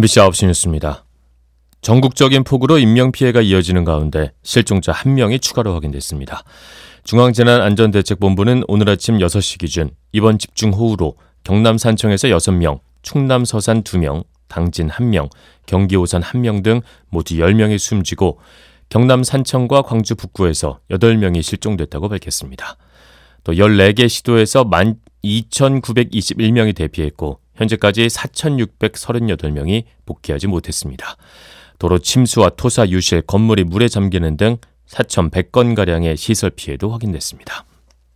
MBC 9시 뉴스입니다. 전국적인 폭우로 인명피해가 이어지는 가운데 실종자 1명이 추가로 확인됐습니다. 중앙재난안전대책본부는 오늘 아침 6시 기준 이번 집중호우로 경남 산청에서 6명, 충남 서산 2명, 당진 1명, 경기 오산 1명 등 모두 10명이 숨지고 경남 산청과 광주 북구에서 8명이 실종됐다고 밝혔습니다. 또 14개 시도에서 12,921명이 대피했고 현재까지 4,638명이 복귀하지 못했습니다. 도로 침수와 토사, 유실, 건물이 물에 잠기는 등 4,100건가량의 시설 피해도 확인됐습니다.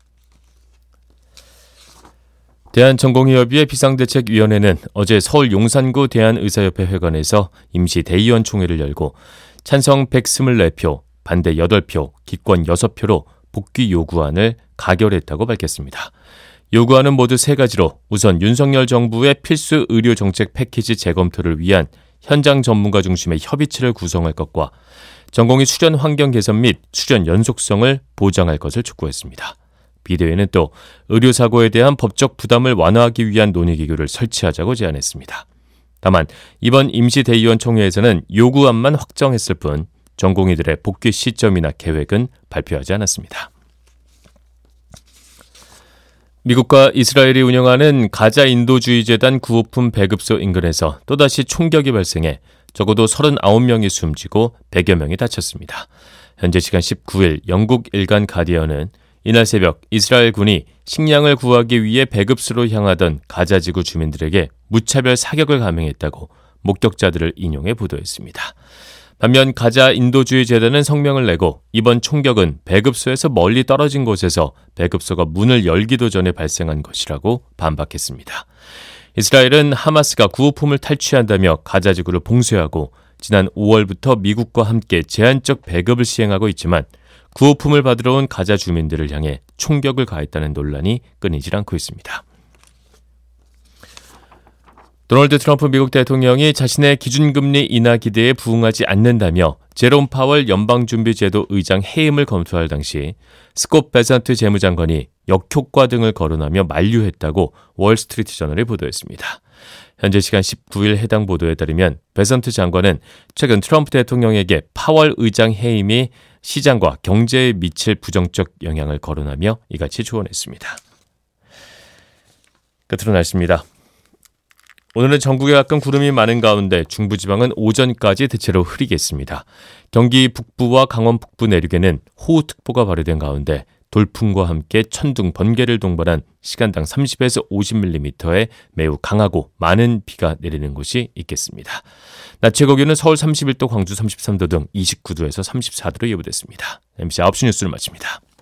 대한전공의협의회 비상대책위원회는 어제 서울 용산구 대한의사협회 회관에서 임시 대의원 총회를 열고 찬성 124표, 반대 8표, 기권 6표로 복귀 요구안을 가결했다고 밝혔습니다. 요구안은 모두 3가지로 우선 윤석열 정부의 필수 의료 정책 패키지 재검토를 위한 현장 전문가 중심의 협의체를 구성할 것과 전공의 수련 환경 개선 및 수련 연속성을 보장할 것을 촉구했습니다. 비대위는 또 의료사고에 대한 법적 부담을 완화하기 위한 논의기구를 설치하자고 제안했습니다. 다만 이번 임시대의원 총회에서는 요구안만 확정했을 뿐 전공의들의 복귀 시점이나 계획은 발표하지 않았습니다. 미국과 이스라엘이 운영하는 가자 인도주의 재단 구호품 배급소 인근에서 또다시 총격이 발생해 적어도 39명이 숨지고 100여 명이 다쳤습니다. 현재 시간 19일 영국 일간 가디언은 이날 새벽 이스라엘 군이 식량을 구하기 위해 배급소로 향하던 가자 지구 주민들에게 무차별 사격을 감행했다고 목격자들을 인용해 보도했습니다. 반면 가자 인도주의 재단은 성명을 내고 이번 총격은 배급소에서 멀리 떨어진 곳에서 배급소가 문을 열기도 전에 발생한 것이라고 반박했습니다. 이스라엘은 하마스가 구호품을 탈취한다며 가자 지구를 봉쇄하고 지난 5월부터 미국과 함께 제한적 배급을 시행하고 있지만 구호품을 받으러 온 가자 주민들을 향해 총격을 가했다는 논란이 끊이질 않고 있습니다. 도널드 트럼프 미국 대통령이 자신의 기준금리 인하 기대에 부응하지 않는다며 제롬 파월 연방준비제도 의장 해임을 검토할 당시 스콧 베선트 재무장관이 역효과 등을 거론하며 만류했다고 월스트리트저널이 보도했습니다. 현재 시간 19일 해당 보도에 따르면 베선트 장관은 최근 트럼프 대통령에게 파월 의장 해임이 시장과 경제에 미칠 부정적 영향을 거론하며 이같이 조언했습니다. 끝으로 날씨입니다. 오늘은 전국에 가끔 구름이 많은 가운데 중부지방은 오전까지 대체로 흐리겠습니다. 경기 북부와 강원 북부 내륙에는 호우특보가 발효된 가운데 돌풍과 함께 천둥, 번개를 동반한 시간당 30에서 50mm의 매우 강하고 많은 비가 내리는 곳이 있겠습니다. 낮 최고 기온은 서울 31도, 광주 33도 등 29도에서 34도로 예보됐습니다. MBC 9시 뉴스를 마칩니다.